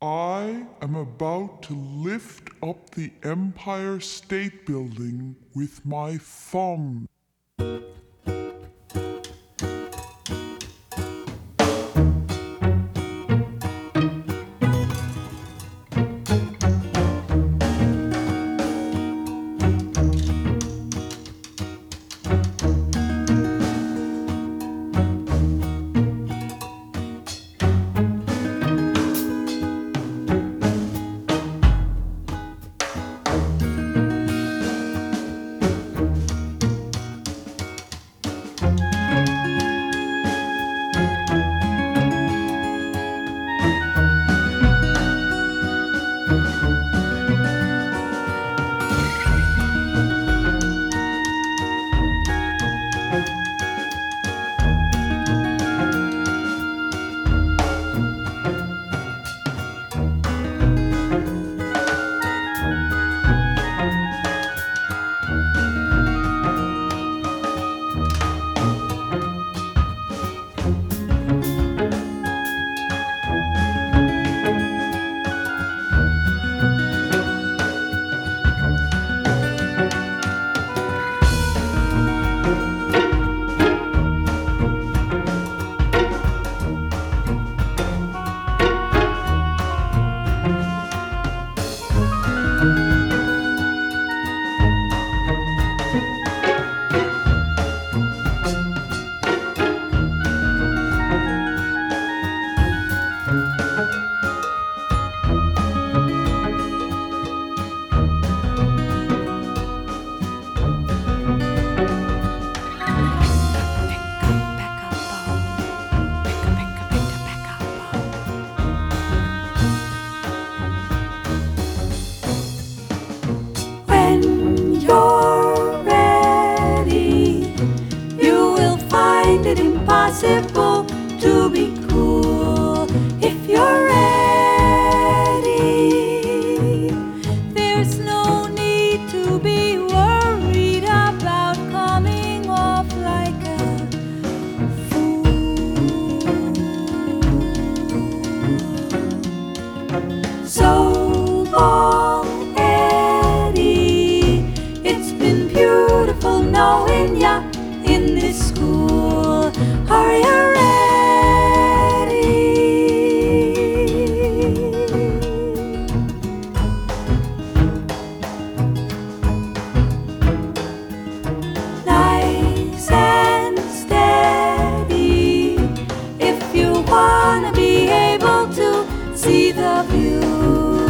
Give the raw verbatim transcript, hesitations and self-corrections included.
I am about to lift up the Empire State Building with my thumb. When you're ready, you will find it impossible to be cool. If you're ready, there's no need to be worried about coming off like a fool. So long, beautiful knowing ya in this school. Are you ready? Nice and steady, if you wanna be able to see the view.